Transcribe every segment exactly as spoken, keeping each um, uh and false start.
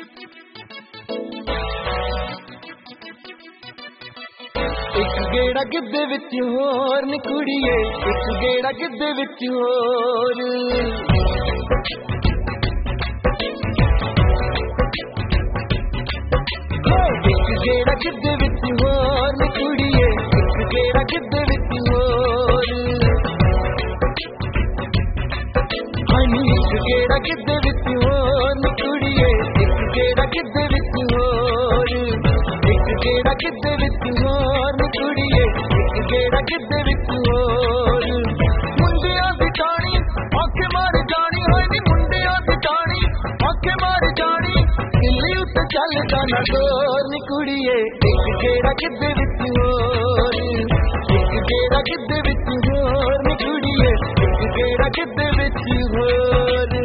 एक गेड़ा गिद्दे विच होर नी कुड़िए, एक गेड़ा गिद्दे विच होर। एक गेड़ा गिद्दे विच होर नी कुड़िए, एक गेड़ा गिद्दे विच होर। हानी एक गेड़ा गिद्दे विच होर नी कुड़िए, एक गेड़ा गिद्दे विच होर। एक गेड़ा गिद्दे विच होर नी कुड़िए, एक गेड़ा गिद्दे विच होर। मुंडियां दी टाणी आंखें मार जानी, हाय नी मुंडियां दी टाणी आंखें मार जानी। दिल्ली उत्ते चलदा ना डोर नी कुड़िए, एक गेड़ा गिद्दे विच होर। एक गेड़ा गिद्दे विच होर नी कुड़िए, एक गेड़ा गिद्दे विच होर।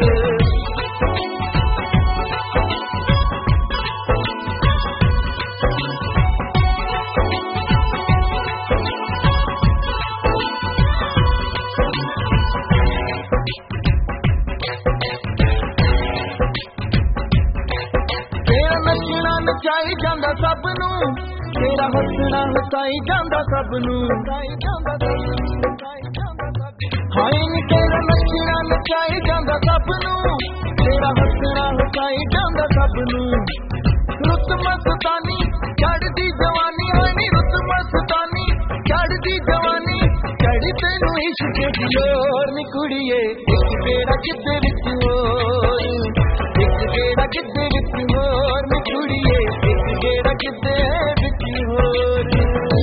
नचाई जांदा सब नूं, तेरा हसना हसाई जांदा सब नूं। हाय नी तेरा नचना नचाई जांदा सब नूं, तेरा हसना हसाई जांदा सब नूं। रुत मस्तानी चढ़दी जवानी, हाय नी रुत मस्तानी चढ़दी जवानी। चढ़ी तैनूं इश्क दी लोर नी कुड़िए, एक गेड़ा गिद्दे विच होर। एक गेड़ा गिद्दे विच होर नी कुड़िए, एक गेड़ा गिद्दे विच होर।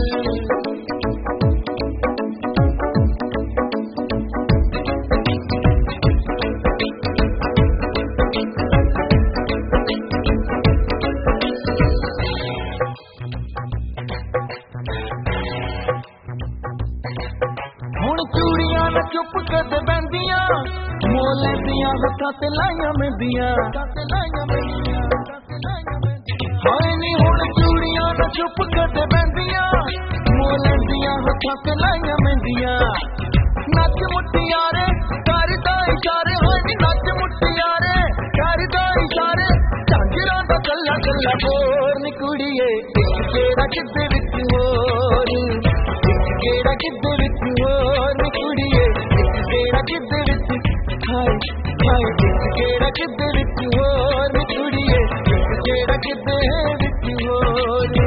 हुण चूड़ियां न चुप करदे बैंदियां, मोले दियां हत्थां ते लाइयां मेहंदियां। हाय नी हुण चूड़ियां न चुप करदे बैंदियां, मोले दियां हत्थां ते लाइयां मेहंदियां। नच मुटियारे करदा इशारे, हाय नी नच मुटियारे करदा इशारे। झांजरां दा गल्ला गल्ला बोर नी कुड़िए, एक गेड़ा गिद्दे विच होर। एक गेड़ा गिद्दे विच होर नी कुड़िए, एक गेड़ा गिद्दे विच। हाय हाय एक गेड़ा गिद्दे विच होर नी कुड़िए, एक गेड़ा गिद्दे विच होर।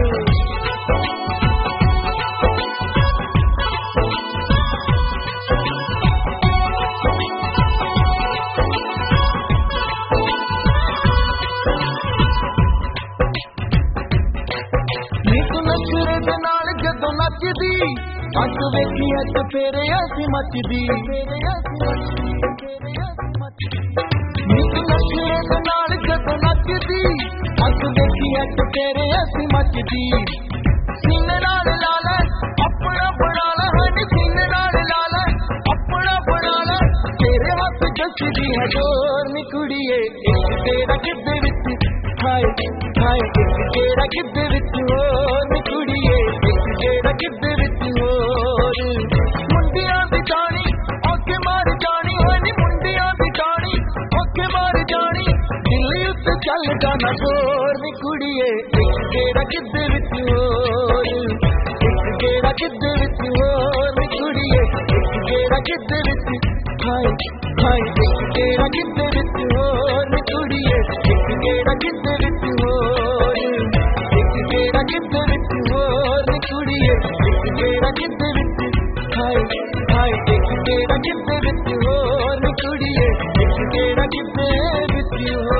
नचदी अस वेखी अच फेरे असी मचदी। निक नचने दे नाल जदों नचदी, अस वेखी अच फेरे असी मचदी। सीने नाल ला लै अपना बना लै, हाय सीने नाल ला लै अपना बना लै। तेरे हत्थ जचदी है डोर नी कुड़िए, एक गेड़ा गिद्दे विच। हाय हाय एक गेड़ा गिद्दे विच होर नी कुड़िए, एक गेड़ा गिद्दे विच होर। मुंडियां दी टाणी आंखें मार जानी, हाय नी मुंडियां दी टाणी आंखें मार जानी। दिल्ली उत्ते चलदा ना डोर नी कुड़िए, एक गेड़ा गिद्दे विच होर। एक गेड़ा गिद्दे विच होर नी कुड़िए, एक गेड़ा गिद्दे विच। हाय हाय एक गेड़ा गिद्दे विच होर नी कुड़िए, एक गेड़ा गिद्दे विच होर। एक गेड़ा गिद्दे विच होर नी कुड़िए, एक गेड़ा गिद्दे विच। हाय हाय एक गेड़ा गिद्दे विच होर नी कुड़िए, एक गेड़ा गिद्दे विच होर।